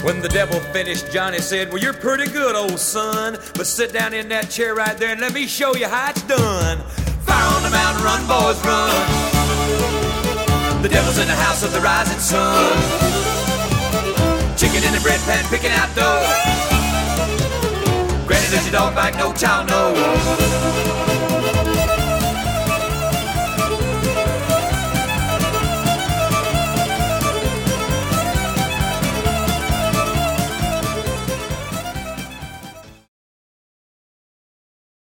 When the devil finished, Johnny said, well, you're pretty good, old son, but sit down in that chair right there and let me show you how it's done. Fire on the mountain, run, boys, run. The devil's in the house of the rising sun. Chicken in the bread pan, picking out dough. Granny, does your dog bite? No child knows.